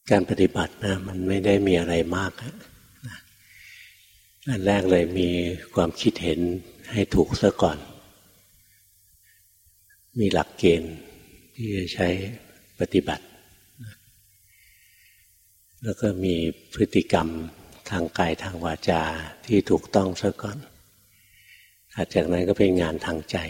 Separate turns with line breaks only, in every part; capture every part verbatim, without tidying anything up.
การปฏิบัตินะมันไม่ได้มีอะไรมากนะอันแรกเลยมีความคิดเห็นให้ถูกซะก่อนมีหลักเกณฑ์ที่จะใช้ปฏิบัติแล้วก็มีพฤติกรรมทางกายทางวาจาที่ถูกต้องซะก่อนถัดจากนั้นก็เป็นงานทางใจ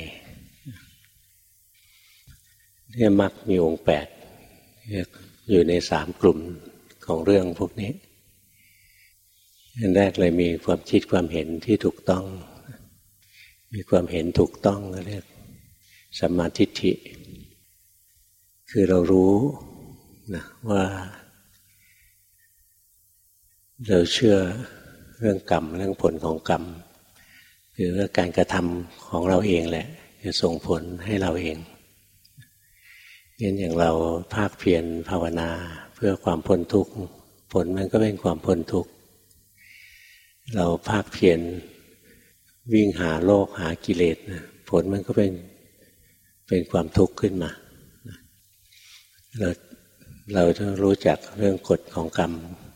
ที่มรรคมีองค์แปดอยู่ในสามกลุ่มของเรื่องพวกนี้อันแรกเลยมีความคิดความเห็นที่ถูกต้องมีความเห็นถูกต้องก็เรียกสัมมาทิฏฐิคือเรารู้นะว่าเราเชื่อเรื่องกรรมเรื่องผลของกรรมคือว่าการกระทำของเราเองแหละจะส่งผลให้เราเองงั้นอย่างเราภาคเพียรภาวนาเพื่อความพ้นทุกข์ผลมันก็เป็นความพ้นทุกข์เราภาคเพียรวิ่งหาโลกหากิเลสผลมันก็เป็นเป็นความทุกข์ขึ้นมาเราเราต้องรู้จักเรื่องกฎของกรรม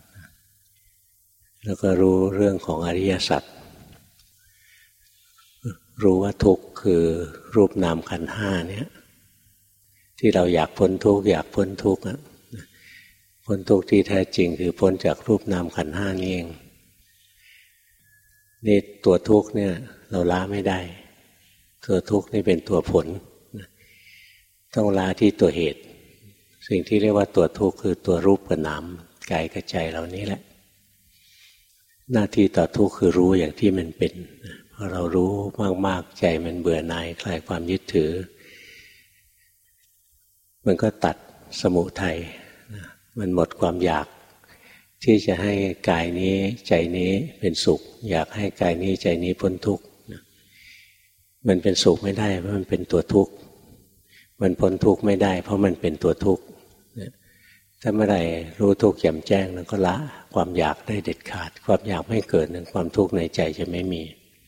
แล้วก็รู้เรื่องของอริยสัจรู้ว่าทุกข์คือรูปนามขันธ์ห้าเนี่ยที่เราอยากพ้นทุกข์อยากพ้นทุกข์พ้นทุกข์ที่แท้จริงคือพ้นจากรูปนามขันธ์ห้านี่เองนี่ตัวทุกข์เนี่ยเราละไม่ได้ตัวทุกข์นี่เป็นตัวผลต้องละที่ตัวเหตุสิ่งที่เรียกว่าตัวทุกข์คือตัวรูปกับนามกายกับใจเรานี้แหละหน้าที่ต่อทุกข์คือรู้อย่างที่มันเป็นพอเรารู้มากๆใจมันเบื่อหน่ายคลายความยึดถือมันก็ตัดสมุทัยมันหมดความอยากที่จะให้กายนี้ใจนี้เป็นสุขอยากให้กายนี้ใจนี้พ้นทุกข์มันเป็นสุขไม่ได้เพราะมันเป็นตัวทุกข์มันพ้นทุกข์ไม่ได้เพราะมันเป็นตัวทุกข์ถ้าเมื่อไหร่รู้ทุกข์แจ่มแจ้งแล้วก็ละความอยากได้เด็ดขาดความอยากไม่เกิดนั้นความทุกข์ในใจจะไม่มี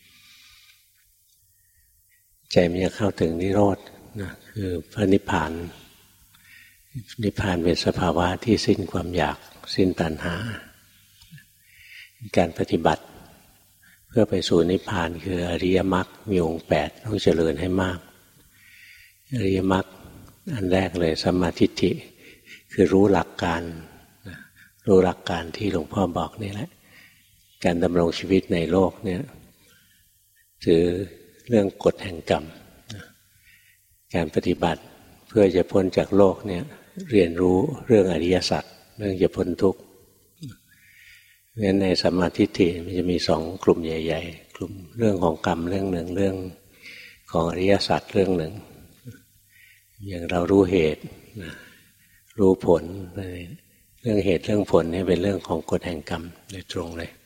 ใจมันจะเข้าถึงนิโรธนะคือพระนิพพานนิพพานเป็นสภาวะที่สิ้นความอยากสิ้นตัณหาการปฏิบัติเพื่อไปสู่นิพพานคืออริยมรรคมีองค์แปดต้องเจริญให้มากอริยมรรคอันแรกเลยสัมมาทิฏฐิคือรู้หลักการรู้หลักการที่หลวงพ่อบอกนี่แหละการดำรงชีวิตในโลกเนี่ยถือเรื่องกฎแห่งกรรมการปฏิบัติเพื่อจะพ้นจากโลกเนี่ยเรียนรู้เรื่องอริยสัจเรื่องจะพ้นทุกข์เพราะฉะนั้นในสัมมาทิฏฐิมันจะมีสองกลุ่มใหญ่ๆกลุ่มเรื่องของกรรมเรื่องหนึ่งเรื่องของอริยสัจเรื่องหนึ่งอย่างเรารู้เหตุรู้ผลเรื่องเหตุเรื่องผลนี่เป็นเรื่องของกฎแห่งกรรมโดยตรงเลย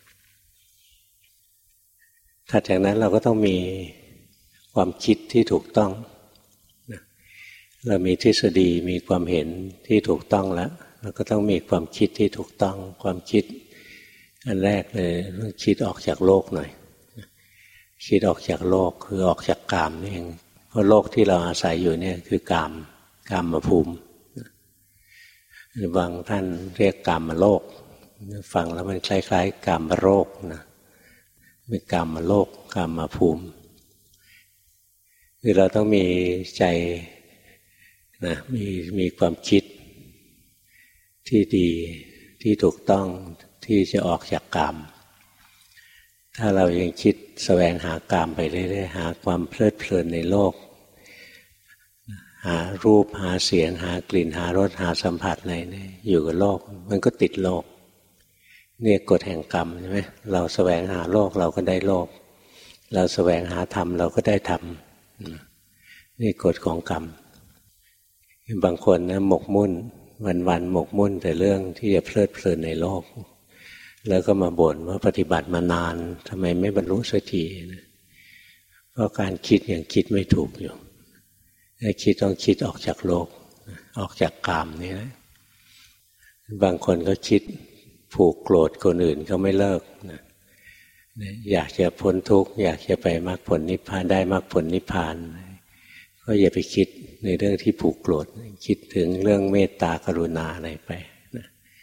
ถัดจากนั้นเราก็ต้องมีความคิดที่ถูกต้องเรามีทฤษฎีมีความเห็นที่ถูกต้องแล้วเราก็ต้องมีความคิดที่ถูกต้องความคิดอันแรกเลยต้องคิดออกจากโลกหน่อยคิดออกจากโลกคือออกจากกามนี่เองเพราะโลกที่เราอาศัยอยู่เนี่ยคือกามกามภูมิหรือบางท่านเรียกกามโลกฟังแล้วมันคล้ายๆกามโรคนะเป็นกามโลกกามภูมิคือเราต้องมีใจนะมีมีความคิดที่ดีที่ถูกต้องที่จะออกจากกามถ้าเรายังคิดแสวงหากามไปเรื่อยๆหาความเพลิดเพลินในโลกหารูปหาเสียงหากลิ่นหารสหาสัมผัสอะไรเนี่ยอยู่กับโลกมันก็ติดโลกเนี่ยกฎแห่งกรรมใช่ไหมเราแสวงหาโลกเราก็ได้โลกเราแสวงหาธรรมเราก็ได้ธรรมนี่กฎของกรรมบางคนนะหมกมุ่นวันๆหมกมุ่นแต่เรื่องที่จะเพลิดเพลินในโลกแล้วก็มาบ่นว่าปฏิบัติมานานทำไมไม่บรรลุสักทีนะเพราะการคิดอย่างคิดไม่ถูกอยู่ให้คิดต้องคิดออกจากโลกออกจากกามนี่นะบางคนก็คิดผูกโกรธคนอื่นก็ไม่เลิกนะอยากจะพ้นทุกข์อยากจะไปมรรคผลนิพพานได้มรรคผลนิพพานก็อย่าไปคิดในเรื่องที่ผูกโกรธคิดถึงเรื่องเมตตากรุณาอะไรไปนะ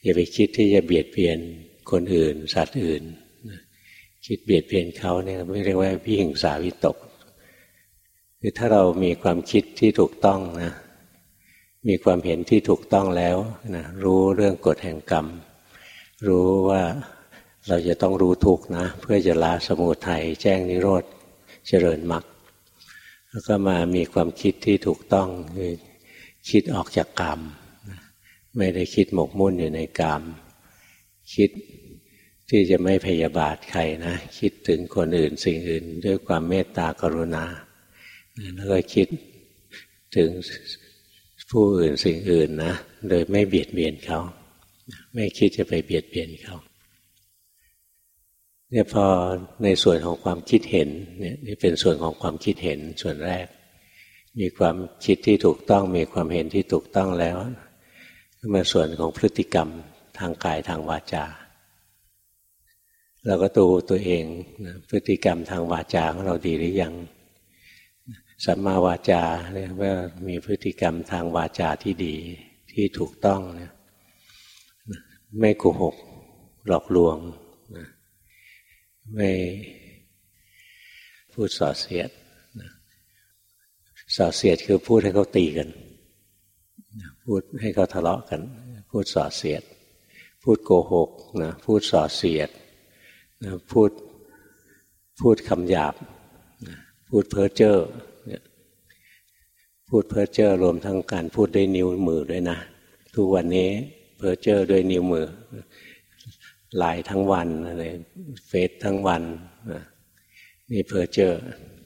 อย่าไปคิดที่จะเบียดเบียนคนอื่นสัตว์อื่นคิดเบียดเบียนเขาเนี่ยไม่เรียกว่าวิหิงสาวิตกคือถ้าเรามีความคิดที่ถูกต้องนะมีความเห็นที่ถูกต้องแล้วนะรู้เรื่องกฎแห่งกรรมรู้ว่าเราจะต้องรู้ทุกข์นะเพื่อจะละสมุทัยแจ้งนิโรธเจริญมรรคแล้วก็มามีความคิดที่ถูกต้องคือคิดออกจากกรรมไม่ได้คิดหมกมุ่นอยู่ในกรรมคิดที่จะไม่พยาบาทใครนะคิดถึงคนอื่นสิ่งอื่นด้วยความเมตตากรุณาแล้วก็คิดถึงผู้อื่นสิ่งอื่นนะโดยไม่เบียดเบียนเขาไม่คิดจะไปเบียดเบียนเขาเนี่ยพอในส่วนของความคิดเห็นเนี่ยนี่เป็นส่วนของความคิดเห็นส่วนแรกมีความคิดที่ถูกต้องมีความเห็นที่ถูกต้องแล้วก็มาส่วนของพฤติกรรมทางกายทางวาจาเราก็ดูตัวเองนะพฤติกรรมทางวาจาของเราดีหรือยังสัมมาวาจาเรียกว่ามีพฤติกรรมทางวาจาที่ดีที่ถูกต้องนะไม่โกหกหลอกลวงนะไม่พูดส่อเสียดนะส่อเสียดคือพูดให้เขาตีกันพูดให้เขาทะเลาะกันพูดส่อเสียดพูดโกหกนะพูดส่อเสียดนะพูดพูดคำหยาบนะพูดเพ้อเจ้อพูดเพ้อเจ้อรวมทั้งการพูดด้วยนิ้วมือด้วยนะทุกวันนี้เพ้อเจ้อด้วยนิ้วมือไลน์ทั้งวันอะไรเฟซทั้งวันนี่เพ้อเจ้อ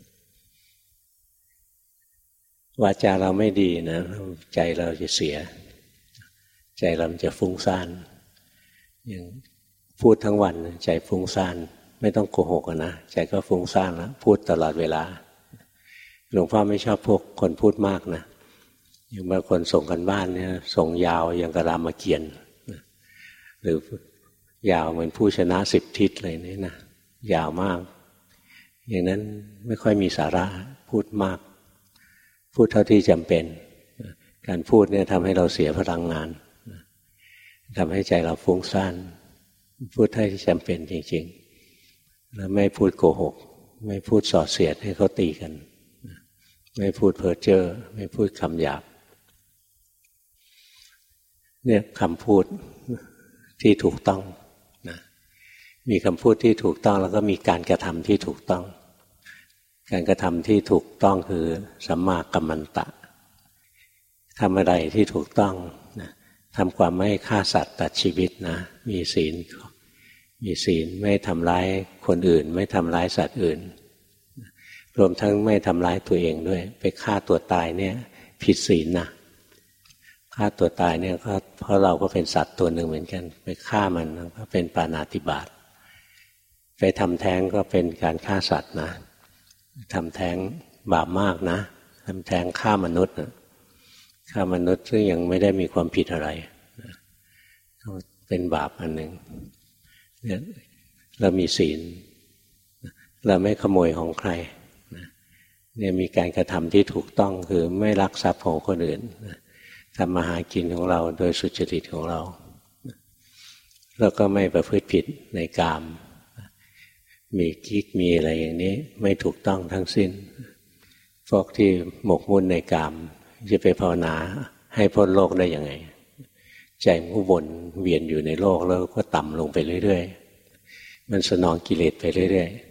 วาจาเราไม่ดีนะใจเราจะเสียใจเราจะฟุ้งซ่านอย่างพูดทั้งวันใจฟุ้งซ่านไม่ต้องโกหกนะใจก็ฟุ้งซ่านแล้วพูดตลอดเวลาหลวงพ่อไม่ชอบพวกคนพูดมากนะอย่างบางคนส่งกันบ้านเนี่ยส่งยาวอย่างกระรามเกียรติ์หรือยาวเหมือนผู้ชนะสิบทิศเลยนี่นะยาวมากอย่างนั้นไม่ค่อยมีสาระพูดมากพูดเท่าที่จำเป็นการพูดเนี่ยทำให้เราเสียพลังงานทำให้ใจเราฟุ้งซ่านพูดเท่าที่จำเป็นจริงๆแล้วไม่พูดโกหกไม่พูดส่อเสียดให้เขาตีกันไม่พูดเพ้อเจ้อไม่พูดคำหยาบเนี่ยคำพูดที่ถูกต้องนะมีคำพูดที่ถูกต้องแล้วก็มีการกระทำที่ถูกต้องการกระทำที่ถูกต้องคือสัมมากัมมันตะทำอะไรที่ถูกต้องนะทำความไม่ฆ่าสัตว์ตัดชีวิตนะมีศีลมีศีลไม่ทำร้ายคนอื่นไม่ทำร้ายสัตว์อื่นรวมทั้งไม่ทำร้ายตัวเองด้วยไปฆ่าตัวตายเนี่ยผิดศีลนะฆ่าตัวตายเนี่ยก็เพราะเราก็เป็นสัตว์ตัวหนึ่งเหมือนกันไปฆ่ามันก็เป็นปาณาติบาตไปทำแท้งก็เป็นการฆ่าสัตว์นะทำแท้งบาปมากนะทำแท้งฆ่ามนุษย์นะฆ่ามนุษย์ซึ่งยังไม่ได้มีความผิดอะไรเป็นบาปอันหนึ่งเนี่ยเรามีศีลเราไม่ขโมยของใครเนี่ยมีการกระทำที่ถูกต้องคือไม่ลักทรัพย์ของคนอื่นทำมาหากินของเราโดยสุจริตของเราแล้วก็ไม่ประพฤติผิดในกามมีกิ๊กมีอะไรอย่างนี้ไม่ถูกต้องทั้งสิ้นพวกที่หมกมุ่นในกามจะไปภาวนาให้พ้นโลกได้ยังไงใจมันก็วนเวียนอยู่ในโลกแล้วก็ต่ำลงไปเรื่อยๆมันสนองกิเลสไปเรื่อยๆ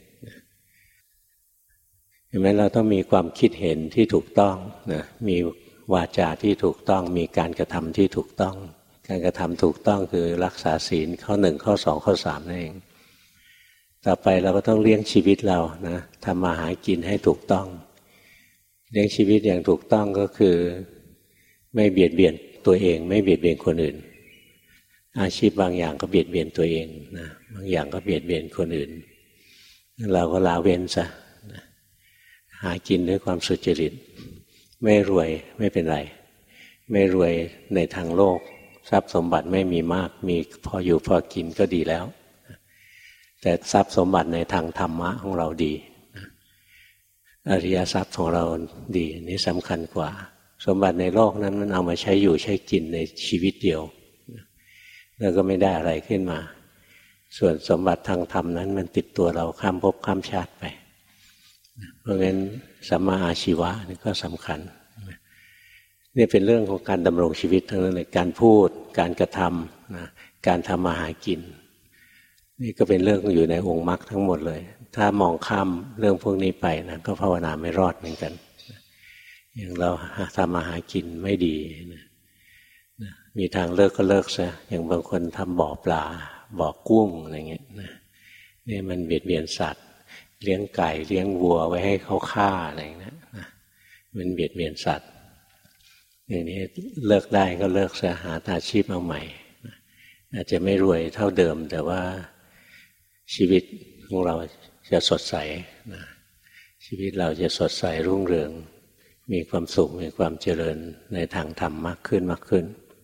เห็นไหมเราต้องมีความคิดเห็นที่ถูกต้องนะมีวาจาที่ถูกต้องมีการกระทำที่ถูกต้องการกระทำถูกต้องคือรักษาศีลข้อหนึ่งข้อสองข้อสามนั่นเองต่อไปเราก็ต้องเลี้ยงชีวิตเรานะทำมาหากินให้ถูกต้องเลี้ยงชีวิตอย่างถูกต้องก็คือไม่เบียดเบียนตัวเองไม่เบียดเบียนคนอื่นอาชีพบางอย่างก็เบียดเบียนตัวเองนะบางอย่างก็เบียดเบียนคนอื่นเราก็ละเว้นซะนะหากินด้วยความสุจริตไม่รวยไม่เป็นไรไม่รวยในทางโลกทรัพย์สมบัติไม่มีมากมีพออยู่พอกินก็ดีแล้วแต่ทรัพย์สมบัติในทางธรรมะของเราดีอริยทรัพย์ของเราดีนี่สำคัญกว่าสมบัติในโลกนั้นมันเอามาใช้อยู่ใช้กินในชีวิตเดียวแล้วก็ไม่ได้อะไรขึ้นมาส่วนสมบัติทางธรรมนั้นมันติดตัวเราข้ามภพข้ามชาติไปเพราะงั้นสัมมาอาชีวะนี่ก็สำคัญนี่เป็นเรื่องของการดำรงชีวิตทั้งนั้นเลยการพูดการกระทำนะการทำมาหากินนี่ก็เป็นเรื่องอยู่ในองค์มรรคทั้งหมดเลยถ้ามองข้ามเรื่องพวกนี้ไปนะก็ภาวนาไม่รอดเหมือนกันอย่างเราทำมาหากินไม่ดีนะมีทางเลิกก็เลิกซะอย่างบางคนทำบ่อปลาบ่อกุ้งอะไรเงี้ยนะนี่มันเบียดเบียนสัตว์เลี้ยงไก่เลี้ยงวัวไว้ให้เขาฆ่าอะไรเงี้ยนะมันเบียดเบียนสัตว์อย่างนี้เลิกได้ก็เลิกซะหาอาชีพเอาใหม่อาจจะไม่รวยเท่าเดิมแต่ว่าชีวิตของเราจะสดใสนะชีวิตเราจะสดใสรุ่งเรืองมีความสุขมีความเจริญในทางธรรมมากขึ้นมากขึ้น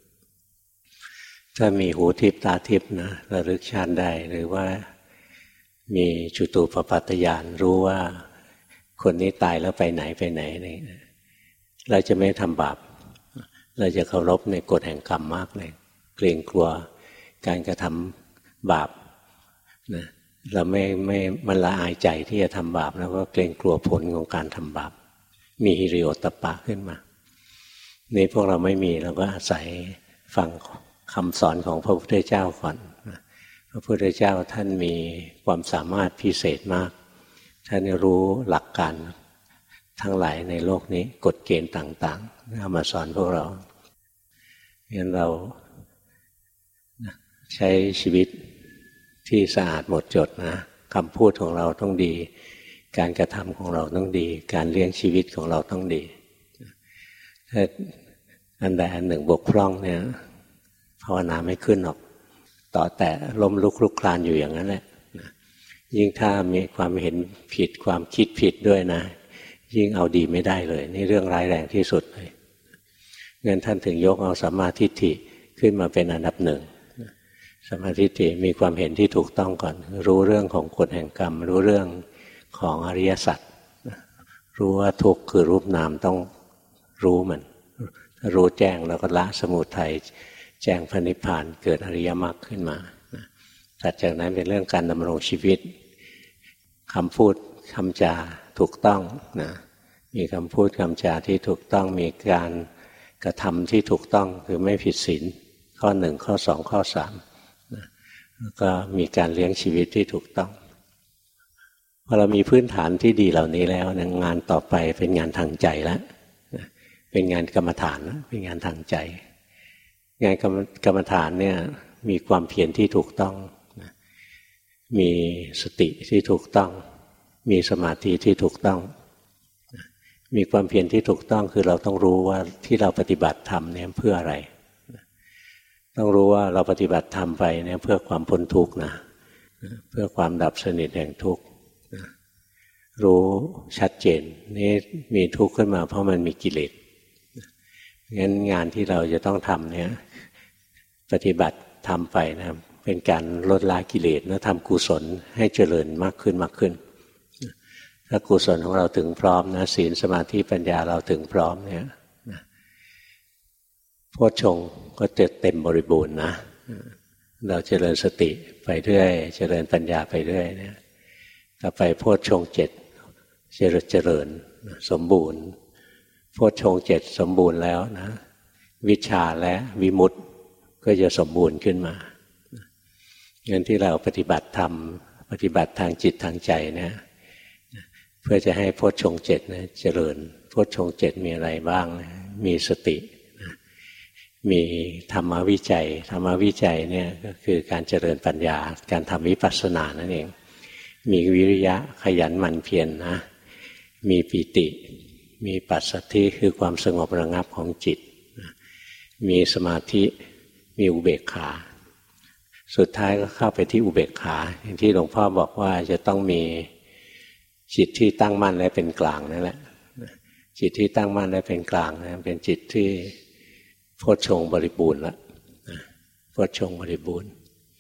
ถ้ามีหูทิพตาทิพนะระลึกชาติได้หรือว่ามีจุตูปปัฏฐญาณรู้ว่าคนนี้ตายแล้วไปไหนไปไหนนี่เราจะไม่ทำบาปเราจะเคารพในกฎแห่งกรรมมากเลยเกรงกลัวการกระทำบาปนะเราไม่ไม่มันละอายใจที่จะทำบาปแล้วก็เกรงกลัวผลของการทำบาปมีฮิริโอตตัปปะขึ้นมานี่พวกเราไม่มีเราก็อาศัยฟังคำสอนของพระพุทธเจ้าก่อนพระพุทธเจ้าท่านมีความสามารถพิเศษมากท่านรู้หลักการทั้งหลายในโลกนี้กฎเกณฑ์ต่างๆเอามาสอนพวกเรางั้นเราใช้ชีวิตที่สะอาดหมดจดนะคำพูดของเราต้องดีการกระทำของเราต้องดีการเลี้ยงชีวิตของเราต้องดีถ้าอันใดอันหนึ่งบกพร่องเนี่ยภาวนาไม่ขึ้นหรอกต่อแต่ล้มลุกคลุกคลานอยู่อย่างนั้นแหละยิ่งถ้ามีความเห็นผิดความคิดผิดด้วยนะยิ่งเอาดีไม่ได้เลยนี่เรื่องร้ายแรงที่สุดเลยงั้นท่านถึงยกเอาสัมมาทิฏฐิขึ้นมาเป็นอันดับหนึ่งสัมมาทิฏฐิมีความเห็นที่ถูกต้องก่อนรู้เรื่องของกฎแห่งกรรมรู้เรื่องของอริยสัจรู้ว่าทุกข์คือรูปนามต้องรู้มันรู้แจ้งแล้วก็ละสมุทัยแจ้งพระนิพพานเกิดอริยมรรคขึ้นมาถัดจากนั้นเป็นเรื่องการดำรงชีวิตคำพูดคำจาถูกต้องนะมีคำพูดคำจาที่ถูกต้องมีการกระทำที่ถูกต้องคือไม่ผิดศีลข้อหนึ่งข้อสองข้อสามนะแล้วก็มีการเลี้ยงชีวิตที่ถูกต้องพอเรามีพื้นฐานที่ดีเหล่านี้แล้วงานต่อไปเป็นงานทางใจแล้วเป็นงานกรรมฐานเป็นงานทางใจงานกรรมฐานเนี่ยมีความเพียรที่ถูกต้องมีสติที่ถูกต้องมีสมาธิที่ถูกต้องมีความเพียรที่ถูกต้องคือเราต้องรู้ว่าที่เราปฏิบัติธรรมเนี่ยเพื่ออะไรต้องรู้ว่าเราปฏิบัติธรรมไปเนี่ยเพื่อความพ้นทุกข์นะเพื่อความดับสนิทแห่งทุกข์รู้ชัดเจนนี่มีทุกข์ขึ้นมาเพราะมันมีกิเลสงั้นงานที่เราจะต้องทำเนี่ยปฏิบัติทำไปนะเป็นการลดละกิเลสและทำกุศลให้เจริญมากขึ้นมากขึ้นถ้ากุศลของเราถึงพร้อมนะศีลสมาธิปัญญาเราถึงพร้อมเนี่ยโพชฌงค์ก็จะเต็มบริบูรณ์นะเราเจริญสติไปเรื่อยเจริญปัญญาไปเรื่อยเนี่ยต่อไปโพชฌงค์เจ็ดเจริญเจริญสมบูรณ์โพชฌงค์เจ็ดสมบูรณ์แล้วนะวิชชาและวิมุตติก็จะสมบูรณ์ขึ้นมางั้นที่เราปฏิบัติธรรมปฏิบัติทางจิตทางใจเนี่ยเพื่อจะให้โพชฌงค์เจ็ดนะเจริญโพชฌงค์เจ็ดมีอะไรบ้างมีสติมีธรรมวิจัยธรรมวิจัยเนี่ยก็คือการเจริญปัญญาการทำวิปัสสนานั่นเองมีวิริยะขยันหมั่นเพียร นะมีปิติมีปัสสัทธิคือความสงบระงับของจิตมีสมาธิมีอุเบกขาสุดท้ายก็เข้าไปที่อุเบกขาอย่างที่หลวงพ่อบอกว่าจะต้องมีจิตที่ตั้งมั่นและเป็นกลางนั่นแหละจิตที่ตั้งมั่นและเป็นกลางนะเป็นจิตที่โพชฌงค์บริบูรณ์แล้วโพชฌงค์บริบูรณ์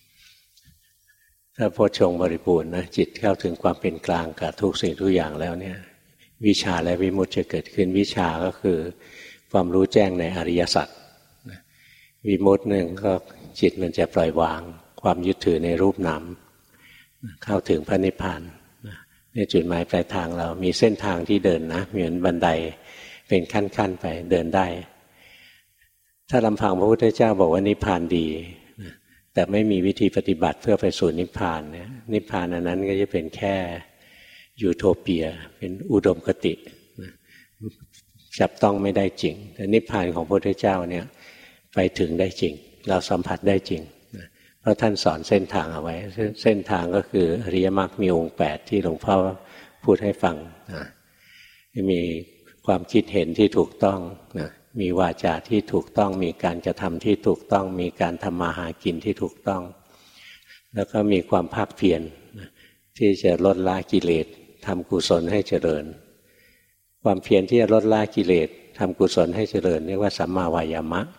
ถ้าโพชฌงค์บริบูรณ์นะจิตเข้าถึงความเป็นกลางกับทุกสิ่งทุกอย่างแล้วเนี่ยวิชชาและวิมุตติจะเกิดขึ้นวิชชาก็คือความรู้แจ้งในอริยสัจวิมุตติหนึ่งก็จิตมันจะปล่อยวางความยึดถือในรูปนามเข้าถึงพระนิพพานนี่จุดหมายปลายทางเรามีเส้นทางที่เดินนะเหมือนบันไดเป็นขั้นๆไปเดินได้ถ้าลำพังพระพุทธเจ้าบอกว่านิพพานดีแต่ไม่มีวิธีปฏิบัติเพื่อไปสู่นิพพานเนี่ยนิพพานอันนั้นก็จะเป็นแค่ยูโทเปียเป็นอุดมคติจับต้องไม่ได้จริงแต่นิพพานของพระพุทธเจ้าเนี่ยไปถึงได้จริงเราสัมผัสได้จริงเพราะท่านสอนเส้นทางเอาไว้เส้นทางก็คืออริยมรรคมีองค์แปดที่หลวงพ่อพูดให้ฟังนะมีความคิดเห็นที่ถูกต้องนะมีวาจาที่ถูกต้องมีการกระทำที่ถูกต้องมีการทำมาหากินที่ถูกต้องแล้วก็มีความภาคเพียรนะที่จะลดละกิเลสทำกุศลให้เจริญความเพียรที่จะลดละกิเลสทำกุศลให้เจริญเรียกว่าสัมมาวายามะ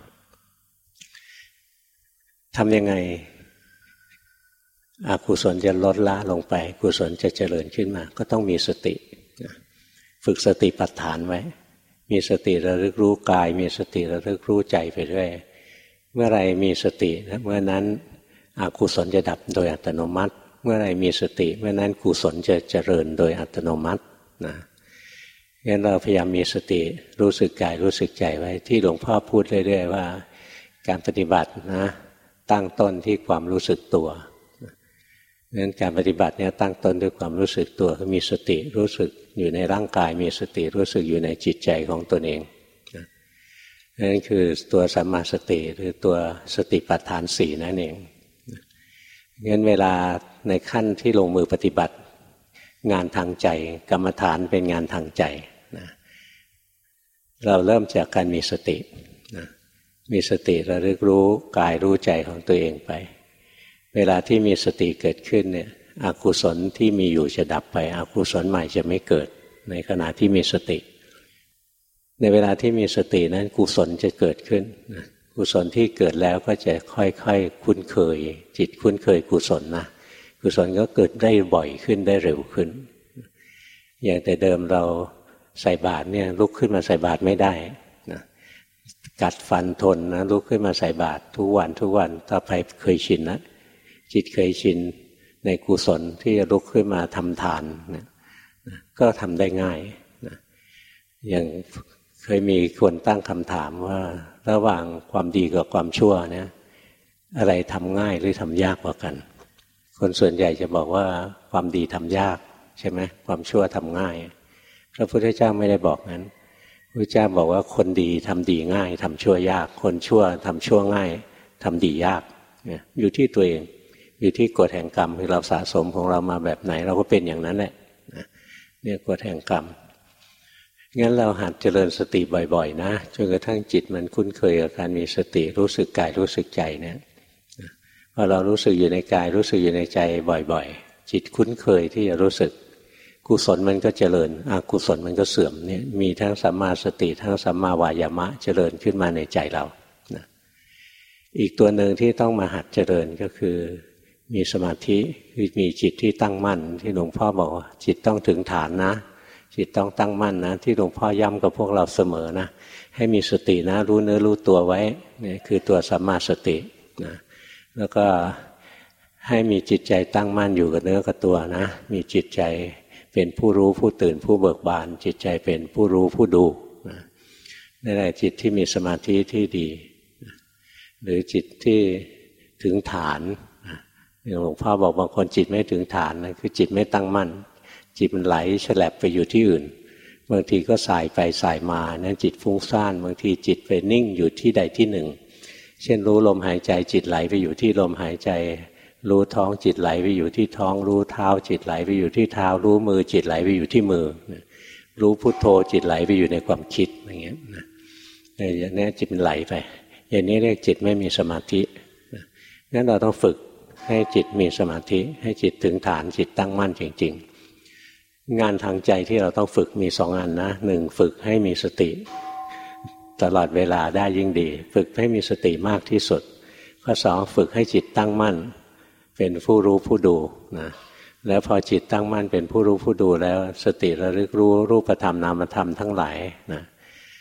ทำยังไงอกุศลจะลดละลงไปกุศลจะเจริญขึ้นมาก็ต้องมีสติฝึกสติปัฏฐานไว้มีสติระลึกรู้กายมีสติระลึกรู้ใจไปเรื่อยเมื่อไรมีสตินะเมื่อนั้นอกุศลจะดับโดยอัตโนมัติเมื่อไรมีสติเมื่อนั้นกุศลจะเจริญโดยอัตโนมัตินะงั้นเราพยายามมีสติรู้สึกกายรู้สึกใจไว้ที่หลวงพ่อพูดเรื่อยๆว่าการปฏิบัตินะตั้งต้นที่ความรู้สึกตัวงั้นการปฏิบัติเนี่ยตั้งต้นด้วยความรู้สึกตัวคือมีสติรู้สึกอยู่ในร่างกายมีสติรู้สึกอยู่ในจิตใจของตนเองนั่นคือตัวสัมมาสติหรือตัวสติปัฏฐานสี่นั่นเองงั้นเวลาในขั้นที่ลงมือปฏิบัติงานทางใจกรรมฐานเป็นงานทางใจนะเราเริ่มจากการมีสตินะมีสติระลึกรู้กายรู้ใจของตัวเองไปเวลาที่มีสติเกิดขึ้นเนี่ยอกุศลที่มีอยู่จะดับไปอกุศลใหม่จะไม่เกิดในขณะที่มีสติในเวลาที่มีสตินั้นกุศลจะเกิดขึ้นนะกุศลที่เกิดแล้วก็จะค่อยๆคุ้นเคยจิตคุ้นเคยกุศลนะกุศลก็เกิดได้บ่อยขึ้นได้เร็วขึ้นอย่างแต่เดิมเราใส่บาตรเนี่ยลุกขึ้นมาใส่บาตรไม่ได้นะกัดฟันทนนะลุกขึ้นมาใส่บาตรทุกวันทุกวันถ้าใครเคยชินนะจิตเคยชินในกุศลที่จะลุกขึ้นมาทำทานนะก็ทำได้ง่ายนะอย่างเคยมีคนตั้งคำถามว่าระหว่างความดีกับความชั่วเนี่ยอะไรทำง่ายหรือทำยากกว่ากันคนส่วนใหญ่จะบอกว่าความดีทำยากใช่ไหมความชั่วทำง่ายพระพุทธเจ้าไม่ได้บอกนั้นพระพุทธเจ้าบอกว่าคนดีทำดีง่ายทำชั่วยากคนชั่วทำชั่วง่ายทำดียากเนี่ยอยู่ที่ตัวเองอยู่ที่กฎแห่งกรรมที่เราสะสมของเรามาแบบไหนเราก็เป็นอย่างนั้นแหละเนี่ยกฎแห่งกรรมงั้นเราหัดเจริญสติบ่อยๆนะจนกระทั่งจิตมันคุ้นเคยกับการมีสติรู้สึกกายรู้สึกใจเนี่ยพอเรารู้สึกอยู่ในกายรู้สึกอยู่ในใจบ่อยๆจิตคุ้นเคยที่จะรู้สึกกุศลมันก็เจริญอกุศลมันก็เสื่อมเนี่ยมีทั้งสัมมาสติทั้งสัมมาวายามะเจริญขึ้นมาในใจเรานะอีกตัวหนึ่งที่ต้องมาหัดเจริญก็คือมีสมาธิคือมีจิตที่ตั้งมั่นที่หลวงพ่อบอกว่าจิตต้องถึงฐานนะจิตต้องตั้งมั่นนะที่หลวงพ่อย้ำกับพวกเราเสมอนะให้มีสตินะรู้เนื้อรู้ตัวไว้นี่คือตัวสัมมาสตินะแล้วก็ให้มีจิตใจตั้งมั่นอยู่กับเนื้อกับตัวนะมีจิตใจเป็นผู้รู้ผู้ตื่นผู้เบิกบานจิตใจเป็นผู้รู้ผู้ดูนะนั่นแหละจิตที่มีสมาธิที่ดีนะหรือจิตที่ถึงฐานนะหลวงพ่อบอกบางคนจิตไม่ถึงฐานนะคือจิตไม่ตั้งมั่นจิตมันไหลแฉลบไปอยู่ที่อื่นบางทีก็สายไปสายมานั้นจิตฟุ้งซ่านบางทีจิตไปนิ่งอยู่ที่ใดที่หนึ่งเช่นรู้ลมหายใจจิตไหลไปอยู่ที่ลมหายใจรู้ท้องจิตไหลไปอยู่ที่ท้องรู้เท้าจิตไหลไปอยู่ที่เท้ารู้มือจิตไหลไปอยู่ที่มือรู้พุทโธจิตไหลไปอยู่ในความคิดอย่างเงี้ยนะอย่างนี้จิตมันไหลไปอย่างนี้เรียกจิตไม่มีสมาธิงั้นเราต้องฝึกให้จิตมีสมาธิให้จิตถึงฐานจิตตั้งมั่นจริงๆงานทางใจที่เราต้องฝึกมีสองอันนะหนึ่งฝึกให้มีสติตลอดเวลาได้ยิ่งดีฝึกให้มีสติมากที่สุดข้อสองฝึกให้จิตตั้งมั่นเป็นผู้รู้ผู้ดูนะแล้วพอจิตตั้งมั่นเป็นผู้รู้ผู้ดูแล้วสติระลึกรู้รูปธรรมนามธรรมทั้งหลายนะ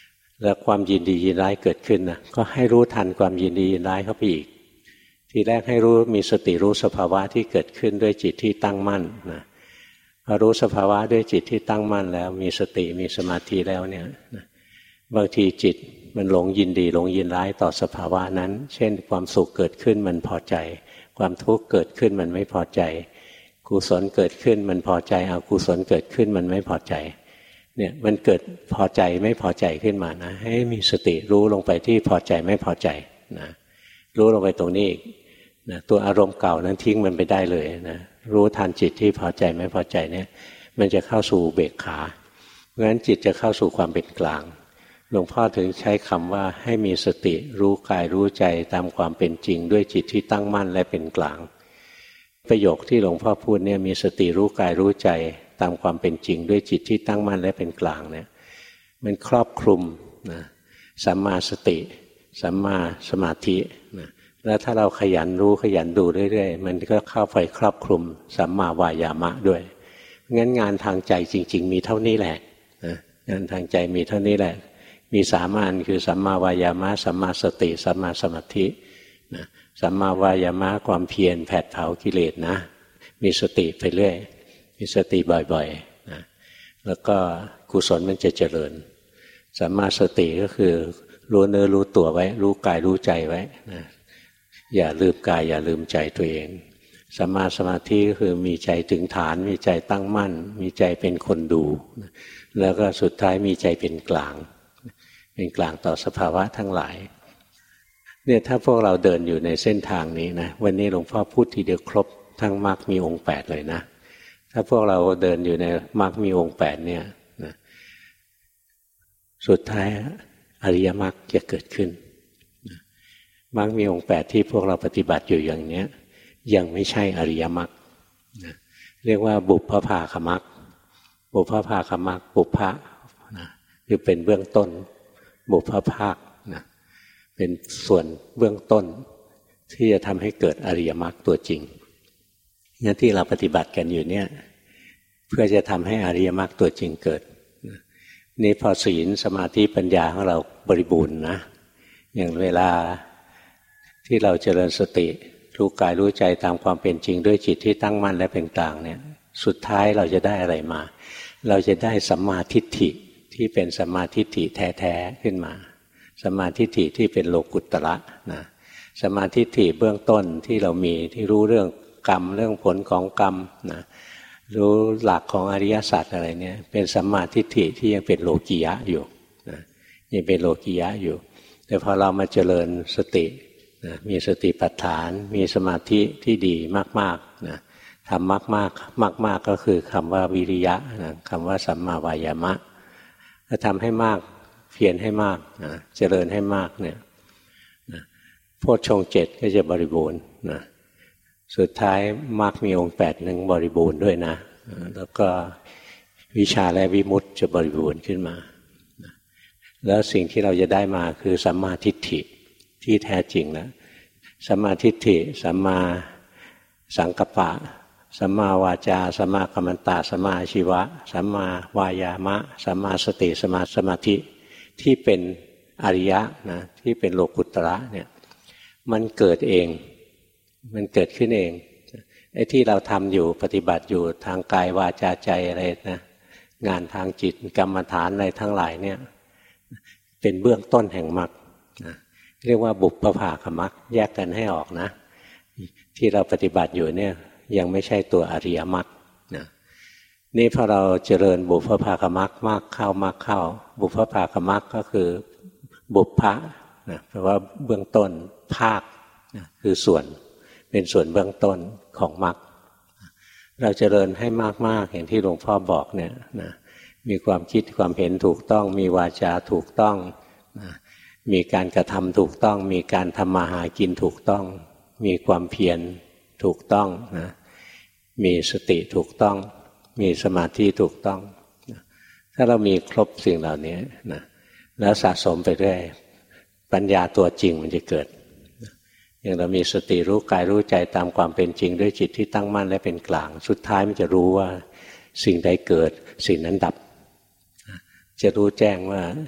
แล้วความยินดียินร้ายเกิดขึ้นนะก็ให้รู้ทันความยินดียินร้ายเข้าไปอีกทีแรกให้รู้มีสติรู้สภาวะที่เกิดขึ้นด้วยจิตที่ตั้งมั่นนะพอรู้สภาวะด้วยจิตที่ตั้งมั่นแล้วมีสติมีสมาธิแล้วเนี่ยนะบางทีจิตมันหลงยินดีหลงยินร้ายต่อสภาวะนั้นเช่นความสุขเกิดขึ้นมันพอใจความทุกข์เกิดขึ้นมันไม่พอใจกุศลเกิดขึ้นมันพอใจอกุศลเกิดขึ้นมันไม่พอใจเนี่ยมันเกิดพอใจไม่พอใจขึ้นมานะให้มีสติรู้ลงไปที่พอใจไม่พอใจนะรู้ลงไปตรงนี้อีกนะตัวอารมณ์เก่านั้นทิ้งมันไปได้เลยนะรู้ทันจิตที่พอใจไม่พอใจเนี่ยมันจะเข้าสู่เบกขาเพราะฉะนั้นจิตจะเข้าสู่ความเป็นกลางหลวงพ่อถึงใช้คำว่าให้มีสติรู้กายรู้ใจตามความเป็นจริงด้วยจิตที่ตั้งมั่นและเป็นกลางประโยคที่หลวงพ่อพูดเนี่ยมีสติรู้กายรู้ใจตามความเป็นจริงด้วยจิตที่ตั้งมั่นและเป็นกลางเนี่ยมันครอบคลุมนะสัมมาสติสัมมาสมาธินะแล้วถ้าเราขยันรู้ขยันดูเรื่อยๆมันก็เข้าไปครอบคลุมสัมมาวายามะด้วยงั้นงานทางใจจริงๆมีเท่านี้แหละนะงานทางใจมีเท่านี้แหละมีสามอันคือสัมมาวายามะสัมมาสติสัมมาสมาธินะสัมมาวายามะความเพียรแผดเผากิเลสนะมีสติไปเรื่อยมีสติบ่อยๆนะแล้วก็กุศลมันจะเจริญสัมมาสติก็คือรู้เนื้อรู้ตัวไว้รู้กายรู้ใจไว้นะอย่าลืมกายอย่าลืมใจตัวเองสัมมาสมาธิก็คือมีใจถึงฐานมีใจตั้งมั่นมีใจเป็นคนดูแล้วก็สุดท้ายมีใจเป็นกลางเป็นกลางต่อสภาวะทั้งหลายเนี่ยถ้าพวกเราเดินอยู่ในเส้นทางนี้นะวันนี้หลวงพ่อพูดทีเดียวครบทั้งมรรคมีองค์แปดเลยนะถ้าพวกเราเดินอยู่ในมรรคมีองค์แปดเนี่ยนะสุดท้ายอริยมรรคจะเกิดขึ้นมรรคมีองค์แปดที่พวกเราปฏิบัติอยู่อย่างเนี้ยยังไม่ใช่อริยมรรคนะเรียกว่าบุพพภาคมรรคบุพพภาคมรรคบุพพะนะคือเป็นเบื้องต้นบุพภาคนะเป็นส่วนเบื้องต้นที่จะทำให้เกิดอริยมรรคตัวจริงงั้นที่เราปฏิบัติกันอยู่เนี่ยเพื่อจะทำให้อริยมรรคตัวจริงเกิดนี่พอศีลสมาธิปัญญาของเราบริบูรณ์นะอย่างเวลาที่เราเจริญสติรู้กายรู้ใจตามความเป็นจริงด้วยจิตที่ตั้งมั่นและเป็นกลางเนี่ยสุดท้ายเราจะได้อะไรมาเราจะได้สัมมาทิฏฐิที่เป็นสัมมาทิฏฐิแท้ๆขึ้นมาสัมมาทิฏฐิที่เป็นโลกุตตระนะสัมมาทิฏฐิเบื้องต้นที่เรามีที่รู้เรื่องกรรมเรื่องผลของกรรมนะรู้หลักของอริยสัจอะไรเนี่ยเป็นสัมมาทิฏฐิที่ยังเป็นโลกิยะอยู่นะยังเป็นโลกิยะอยู่แต่พอเรามาเจริญสตินะมีสติปัฏฐานมีสมาธิที่ดีมากๆนะทำมากๆมากๆก็คือคำว่าวิริยะนะคำว่าสัมมาวายามะถ้าทำให้มากเพียรให้มากนะเจริญให้มากเนี่ยนะโพชฌงค์เจ็ดก็จะบริบูรณ์นะสุดท้ายมรรคมีองค์แปดหนึ่งบริบูรณ์ด้วยนะแล้วก็วิชาและวิมุตติจะบริบูรณ์ขึ้นมาแล้วสิ่งที่เราจะได้มาคือสัมมาทิฏฐิที่แท้จริงนะสัมมาทิฏฐิสัมมาสังกัปปะสัมมาวาจาสัมมากัมมันตะสัมมาอาชีวะสัมมาวายามะสัมมาสติสัมมาสมาธิที่เป็นอริยะนะที่เป็นโลกุตตระเนี่ยมันเกิดเองมันเกิดขึ้นเองไอ้ที่เราทำอยู่ปฏิบัติอยู่ทางกายวาจาใจอะไรนะงานทางจิตกรรมฐานอะไรทั้งหลายเนี่ยเป็นเบื้องต้นแห่งมรรคนะเรียกว่าบุพภาคมรรคแยกกันให้ออกนะที่เราปฏิบัติอยู่เนี่ยยังไม่ใช่ตัวอริยมรรคนะนี่พอเราเจริญบุพภาคมรรคมากเข้ามากเข้าบุพภาคมรรคก็คือบุพพะนะแปลว่าเบื้องต้นภาคนะคือส่วนเป็นส่วนเบื้องต้นของมรรคเราเจริญให้มากๆอย่างที่หลวงพ่อบอกเนี่ยนะมีความคิดความเห็นถูกต้องมีวาจาถูกต้องนะมีการกระทำถูกต้องมีการทำมาหากินถูกต้องมีความเพียรถูกต้องนะมีสติถูกต้องมีสมาธิถูกต้องนะถ้าเรามีครบสิ่งเหล่านี้นะแล้วสะสมไปเรื่อยปัญญาตัวจริงมันจะเกิดอย่างเรามีสติรู้กายรู้ใจตามความเป็นจริงด้วยจิตที่ตั้งมั่นและเป็นกลางสุดท้ายมันจะรู้ว่าสิ่งใดเกิดสิ่งนั้นดับจะรู้แจ้งว่า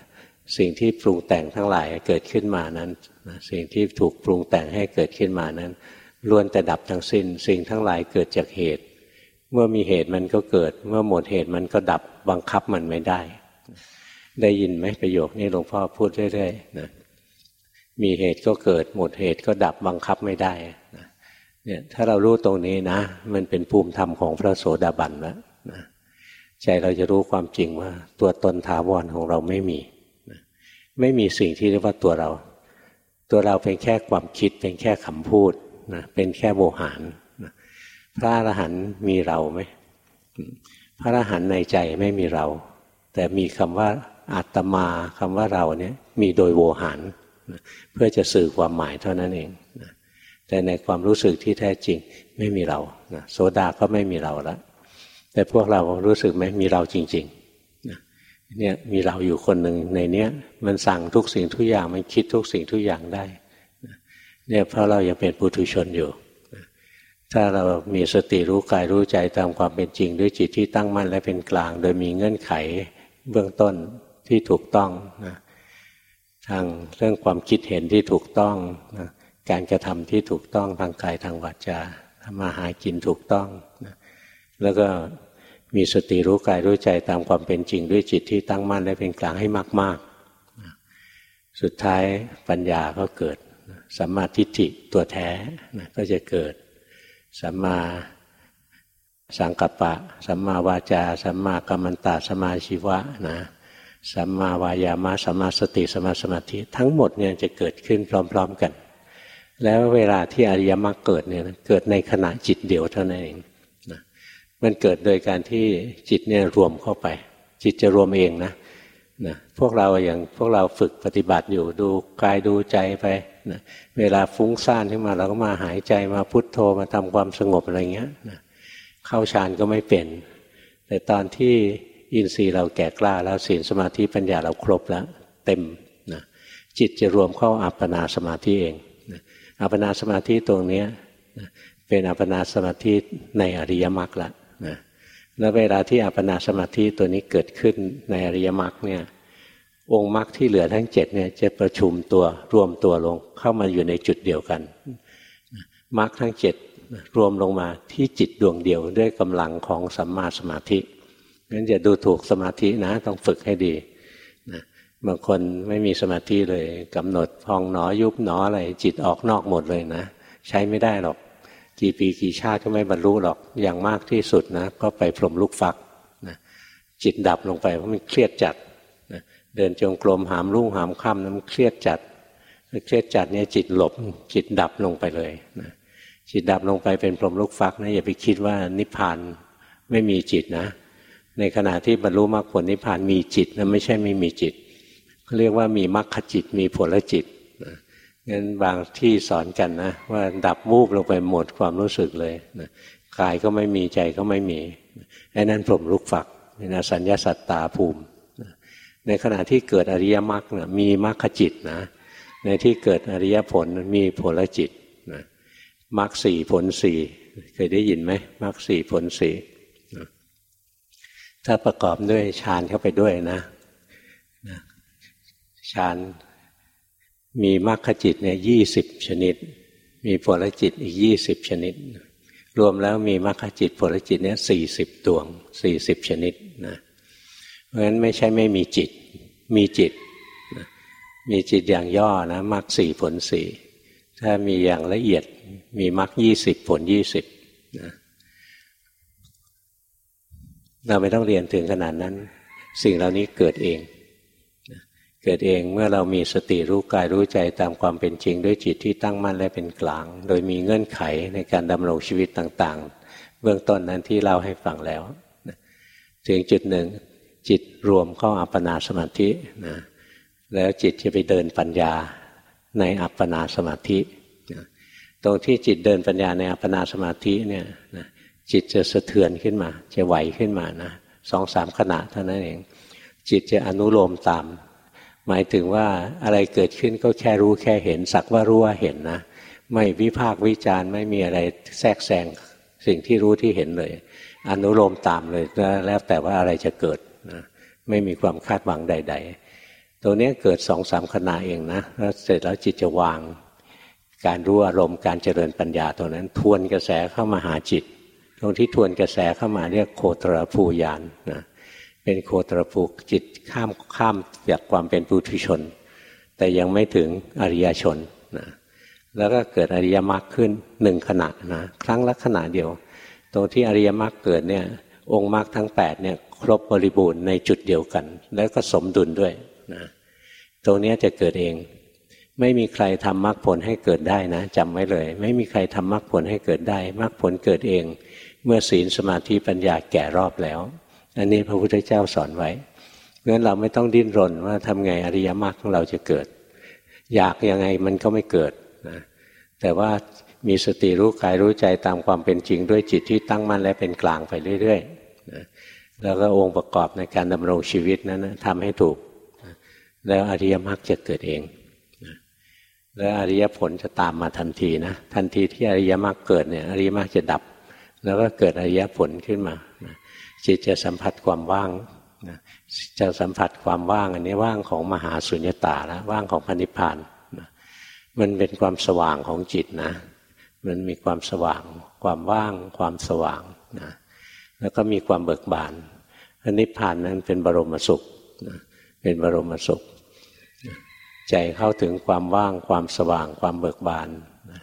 สิ่งที่ปรุงแต่งทั้งหลายเกิดขึ้นมานั้นนะสิ่งที่ถูกปรุงแต่งให้เกิดขึ้นมานั้นล้วนแต่ดับทั้งสิ้นสิ่งทั้งหลายเกิดจากเหตุเมื่อมีเหตุมันก็เกิดเมื่อหมดเหตุมันก็ดับบังคับมันไม่ได้ได้ยินไหมประโยคนี้หลวงพ่อพูดเรื่อยๆนะมีเหตุก็เกิดหมดเหตุก็ดับบังคับไม่ได้นะเนี่ยถ้าเรารู้ตรงนี้นะมันเป็นภูมิธรรมของพระโสดาบันแล้วนะใจเราจะรู้ความจริงว่าตัวตนถาวรของเราไม่มีนะไม่มีสิ่งที่เรียกว่าตัวเราตัวเราเป็นแค่ความคิดเป็นแค่คำพูดนะเป็นแค่โวหารนะพระอรหันต์มีเราไหมพระอรหันต์ในใจไม่มีเราแต่มีคำว่าอาตมาคำว่าเราเนี่ยมีโดยโวหารนะเพื่อจะสื่อความหมายเท่านั้นเองนะแต่ในความรู้สึกที่แท้จริงไม่มีเรานะโสดาก็ไม่มีเราแล้วแต่พวกเรารู้สึกไหมมีเราจริงๆนะเนี่ยมีเราอยู่คนหนึ่งในเนี้ยมันสั่งทุกสิ่งทุกอย่างมันคิดทุกสิ่งทุกอย่างได้นะเนี่ยเพราะเรายังเป็นปุถุชนอยู่นะถ้าเรามีสติรู้กายรู้ใจตามความเป็นจริงด้วยจิตที่ตั้งมั่นและเป็นกลางโดยมีเงื่อนไขเบื้องต้นที่ถูกต้องนะทางเรื่องความคิดเห็นที่ถูกต้องนะการกระทำที่ถูกต้องทางกายทางวาจาทำมาหากินถูกต้องนะแล้วก็มีสติรู้กายรู้ใจตามความเป็นจริงด้วยจิตที่ตั้งมั่นและเป็นกลางให้มากๆนะสุดท้ายปัญญาก็เกิดนะสัมมาทิฏฐิตัวแท้นะก็จะเกิดสัมมาสังกัปปะสัมมาวาจาสัมมากัมมันตะสัมมาชีวะนะสัมมาวายามะสัมมาสติสัมมาสมาธิทั้งหมดเนี่ยจะเกิดขึ้นพร้อมๆกันแล้วเวลาที่อริยมรรคเกิดเนี่ยเกิดในขณะจิตเดียวเท่านั้นเองนะมันเกิดโดยการที่จิตเนี่ยรวมเข้าไปจิตจะรวมเองนะนะพวกเราอย่างพวกเราฝึกปฏิบัติอยู่ดูกายดูใจไปนะเวลาฟุ้งซ่านขึ้นมาเราก็มาหายใจมาพุทโธมาทำความสงบอะไรเงี้ยนะเข้าฌานก็ไม่เป็นแต่ตอนที่อินทรีย์เราแก่กล้าแล้วศีลสมาธิปัญญาเราครบแล้วเต็มนะจิตจะรวมเข้าอัปปนาสมาธิเองนะอัปปนาสมาธิตรงนี้นะเป็นอัปปนาสมาธิในอริยมรรคละนะแล้วเวลาที่อัปปนาสมาธิตัวนี้เกิดขึ้นในอริยมรรคเนี่ยองค์มรรคที่เหลือทั้งเจ็ดเนี่ยจะประชุมตัวรวมตัวลงเข้ามาอยู่ในจุดเดียวกันมรรคทั้งเจ็ดรวมลงมาที่จิตดวงเดียวด้วยกำลังของสัมมาสมาธิงั้นอย่าดูถูกสมาธินะต้องฝึกให้ดีนะบางคนไม่มีสมาธิเลยกำหนดพองหนอยุบหนออะไรจิตออกนอกหมดเลยนะใช้ไม่ได้หรอกกี่ปีกี่ชาติก็ไม่บรรลุหรอกอย่างมากที่สุดนะก็ไปพรหมลูกฟักนะจิตดับลงไปเพราะมันเครียดจัดนะเดินจงกรมหามรุ่งหามค่ำนั้นเครียดจัดเครียดจัดเนี่ยจิตหลบจิตดับลงไปเลยนะจิตดับลงไปเป็นพรหมลูกฟักนะอย่าไปคิดว่านิพพานไม่มีจิตนะในขณะที่บรรลุมรรคผลนิพพานมีจิตนะไม่ใช่ไม่มีจิตเขาเรียกว่ามีมรรคจิตมีผลจิตนะงั้นบางที่สอนกันนะว่าดับวูบลงไปหมดความรู้สึกเลยนะกายก็ไม่มีใจก็ไม่มีไอ้นั่นพรหมลูกฟักเป็นอสัญญาสัตตาภูมินะในขณะที่เกิดอริยมรรคนะมีมรรคจิตนะในที่เกิดอริยผลมีผลจิตนะมรรคสี่ผลสี่เคยได้ยินไหมมรรคสี่ผลสี่ถ้าประกอบด้วยฌานเข้าไปด้วยนะฌานมีมรรคจิตเนี่ยยี่สิบชนิดมีผลจิตอีกยี่สิบชนิดรวมแล้วมีมรรคจิตผลจิตเนี่ยสี่สิบดวงสี่สิบชนิดนะเพราะฉะนั้นไม่ใช่ไม่มีจิตมีจิตนะมีจิตอย่างย่อนะมรรคสี่ผลสี่ถ้ามีอย่างละเอียดมีมรรคยี่สิบผลยี่สิบนะเราไม่ต้องเรียนถึงขนาดนั้นสิ่งเหล่านี้เกิดเองเกิดเองเมื่อเรามีสติรู้กายรู้ใจตามความเป็นจริงด้วยจิตที่ตั้งมั่นและเป็นกลางโดยมีเงื่อนไขในการดำรงชีวิตต่างๆเบื้องต้นนั้นที่เล่าให้ฟังแล้วถึงจุดหนึ่งจิตรวมเข้าอัปปนาสมาธินะแล้วจิตจะไปเดินปัญญาในอัปปนาสมาธิตรงที่จิตเดินปัญญาในอัปปนาสมาธิเนี่ยนะจิตจะสะเทือนขึ้นมาจะไหวขึ้นมานะสองสามขณะเท่านั้นเองจิตจะอนุโลมตามหมายถึงว่าอะไรเกิดขึ้นก็แค่รู้แค่เห็นสักว่ารู้ว่าเห็นนะไม่วิพากษ์วิจารณ์ไม่มีอะไรแทรกแซงสิ่งที่รู้ที่เห็นเลยอนุโลมตามเลยแล้วแต่ว่าอะไรจะเกิดนะไม่มีความคาดหวังใดๆตรงนี้เกิดสองสามขณะเองนะแล้วเสร็จแล้วจิตจะวางการรู้อารมณ์การเจริญปัญญาตรงนั้นทวนกระแสเข้ามาหาจิตตรงที่ทวนกระแสเข้ามาเรียกโคตรภูญาณนะเป็นโคตรภูจิตข้ามข้ามจากความเป็นปุถุชนแต่ยังไม่ถึงอริยชนนะแล้วก็เกิดอริยมรรคขึ้นหนึ่งขณะนะครั้งละขณะเดียวตรงที่อริยมรรคเกิดเนี่ยองค์มรรคทั้งแปดเนี่ยครบบริบูรณ์ในจุดเดียวกันแล้วก็สมดุลด้วยนะตรงนี้จะเกิดเองไม่มีใครทำมรรคผลให้เกิดได้นะจำไว้เลยไม่มีใครทำมรรคผลให้เกิดได้มรรคผลเกิดเองเมื่อศีลสมาธิปัญญาแก่รอบแล้วอันนี้พระพุทธเจ้าสอนไว้เพราะฉะนั้นเราไม่ต้องดิ้นรนว่าทำไงอริยมรรคของเราจะเกิดอยากยังไงมันก็ไม่เกิดนะแต่ว่ามีสติรู้กายรู้ใจตามความเป็นจริงด้วยจิตที่ตั้งมั่นและเป็นกลางไปเรื่อยๆนะแล้วก็องค์ประกอบในการดำรงชีวิตนั้นนะทำให้ถูกนะแล้วอริยมรรคจะเกิดเองนะแล้วอริยผลจะตามมาทันทีนะทันทีที่อริยมรรคเกิดเนี่ยอริยมรรคจะดับแล้วก็เกิดอริยผลขึ้นมานะจิตจะสัมผัสความว่างนะจะสัมผัสความว่างอันนี้ว่างของมหาสุญญตาแล้วว่างของพระนิพพานนะมันเป็นความสว่างของจิตนะมันมีความสว่างความว่างความสว่างนะแล้วก็มีความเบิกบานพระนิพพานนั้นเป็นบรมสุขนะเป็นบรมสุขนะใจเข้าถึงความว่างความสว่างความเบิกบานนะ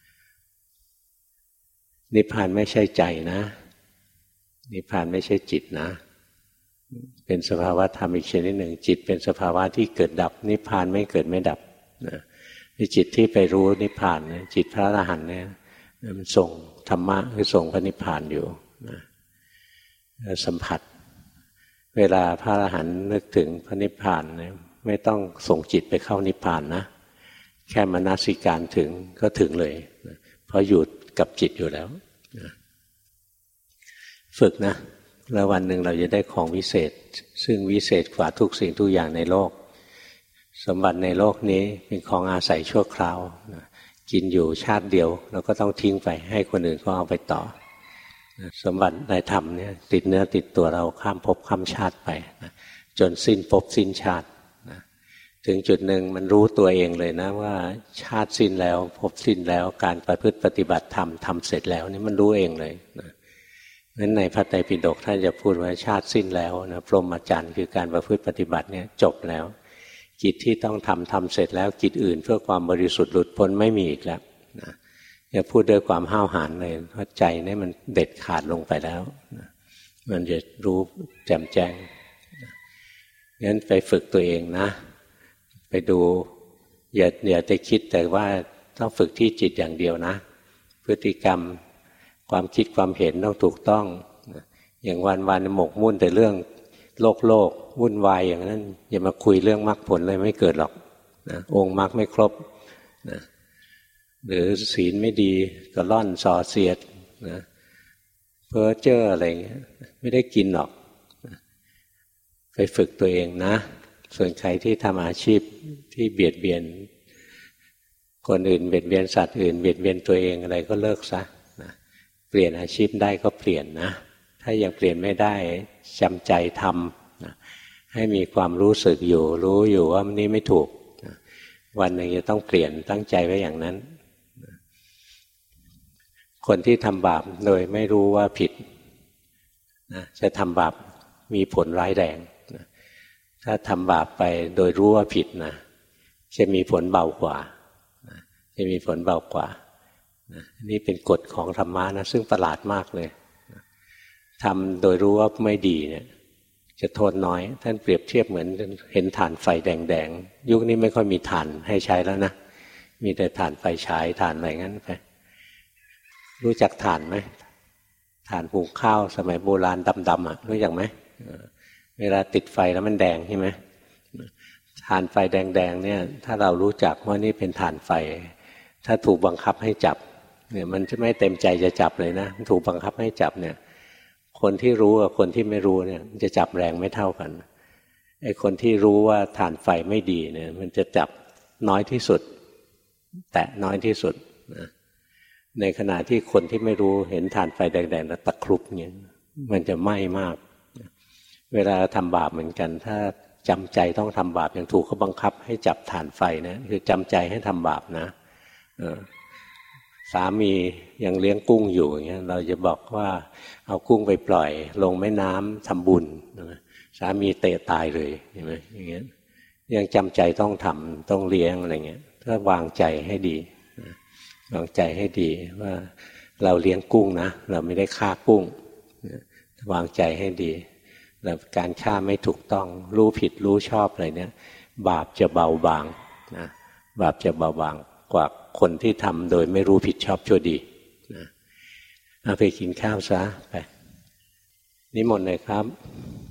นิพพานไม่ใช่ใจนะนิพพานไม่ใช่จิตนะเป็นสภาวะธรรมอีกชนิดหนึ่งจิตเป็นสภาวะที่เกิดดับนิพพานไม่เกิดไม่ดับนะจิตที่ไปรู้นิพพานจิตพระอรหันต์เนี่ยมันส่งธรรมะคือส่งพระนิพพานอยู่นะสัมผัสเวลาพระอรหันต์นึกถึงพระนิพพานเนี่ยไม่ต้องส่งจิตไปเข้านิพพานนะแค่มนสิการถึงก็ถึงเลยนะเพราะอยู่กับจิตอยู่แล้วนะฝึกนะแล้ววันหนึ่งเราจะได้ของวิเศษซึ่งวิเศษกว่าทุกสิ่งทุกอย่างในโลกสมบัติในโลกนี้เป็นของอาศัยชั่วคราวนะกินอยู่ชาติเดียวเราก็ต้องทิ้งไปให้คนอื่นก็เอาไปต่อนะสมบัติในธรรมเนี่ยติดเนื้อติดตัวเราข้ามภพข้ามชาติไปนะจนสิ้นภพสิ้นชาตินะถึงจุดหนึ่งมันรู้ตัวเองเลยนะว่าชาติสิ้นแล้วภพสิ้นแล้วการประพฤติปฏิบัติธรรมทำเสร็จแล้วนี่มันรู้เองเลยนะนั้นในพระไตรปิฎกท่านจะพูดว่าชาติสิ้นแล้วนะพรหมจรรย์คือการประพฤติปฏิบัติเนี่ยจบแล้วกิจที่ต้องทำทำเสร็จแล้วกิจอื่นเพื่อความบริสุทธิ์หลุดพ้นไม่มีอีกแล้วนะอย่าพูดด้วยความห้าวหาญเลยเพราะใจนี่มันเด็ดขาดลงไปแล้วนะมันจะรู้แจ่มแจ้งนะงั้นไปฝึกตัวเองนะไปดูอย่าอย่าไปคิดแต่ว่าต้องฝึกที่จิตอย่างเดียวนะพฤติกรรมความคิดความเห็นต้องถูกต้องนะอย่างวันวันหมกมุ่นแต่เรื่องโลกโลกวุ่นวายอย่างนั้นอย่ามาคุยเรื่องมรรคผลเลยไม่เกิดหรอกนะองค์มรรคไม่ครบนะหรือศีลไม่ดีก็ล่อนส่อเสียดนะเพ้อเจ้ออะไรอย่างเงี้ยไม่ได้กินหรอกนะไปฝึกตัวเองนะส่วนใครที่ทำอาชีพที่เบียดเบียนคนอื่นเบียดเบียนสัตว์อื่นเบียดเบียนตัวเองอะไรก็เลิกซะนะเปลี่ยนอาชีพได้ก็เปลี่ยนนะถ้ายังเปลี่ยนไม่ได้จำใจทำนะให้มีความรู้สึกอยู่รู้อยู่ว่ามันนี้ไม่ถูกนะวันหนึ่งจะต้องเปลี่ยนตั้งใจไว้อย่างนั้นนะคนที่ทำบาปโดยไม่รู้ว่าผิดนะจะทำบาปมีผลร้ายแรงนะถ้าทำบาปไปโดยรู้ว่าผิดนะจะมีผลเบากว่านะจะมีผลเบากว่านะนี่เป็นกฎของธรรมะนะซึ่งประหลาดมากเลยทำโดยรู้ว่าไม่ดีเนี่ยจะโทษน้อยท่านเปรียบเทียบเหมือนเห็นถ่านไฟแดงๆยุคนี้ไม่ค่อยมีถ่านให้ใช้แล้วนะมีแต่ถ่านไฟฉายถ่านอะไรงั้นไปรู้จักถ่านไหมถ่านหุงข้าวสมัยโบราณดำๆอ่ะรู้จักไหมเวลาติดไฟแล้วมันแดงใช่ไหมถ่านไฟแดงๆเนี่ยถ้าเรารู้จักว่านี่เป็นถ่านไฟถ้าถูกบังคับให้จับเนี่ยมันจะไม่เต็มใจจะจับเลยนะถูกบังคับให้จับเนี่ยคนที่รู้กับคนที่ไม่รู้เนี่ยจะจับแรงไม่เท่ากันไอ้คนที่รู้ว่าถ่านไฟไม่ดีเนี่ยมันจะจับน้อยที่สุดแตะน้อยที่สุดนะในขณะที่คนที่ไม่รู้เห็นถ่านไฟแดงๆแล้วตะครุบเนี่ยมันจะไหม้มากเวลาทำบาปเหมือนกันถ้าจำใจต้องทำบาปอย่างถูกเขาบังคับให้จับถ่านไฟนะคือจำใจให้ทำบาปนะสามียังเลี้ยงกุ้งอยู่อย่างเงี้ยเราจะบอกว่าเอากุ้งไปปล่อยลงแม่น้ำทำบุญสามีเตะตายเลยเห็นไหมอย่างเงี้ยยังจำใจต้องทำต้องเลี้ยงอะไรเงี้ยถ้าวางใจให้ดีวางใจให้ดีว่าเราเลี้ยงกุ้งนะเราไม่ได้ฆ่ากุ้งวางใจให้ดีแล้วการฆ่าไม่ถูกต้องรู้ผิดรู้ชอบอะไรเนี้ยบาปจะเบาบางนะบาปจะเบาบางกว่าคนที่ทำโดยไม่รู้ผิดชอบชั่วดีนะเอาไปกินข้าวซะไปนิมนต์เลยครับ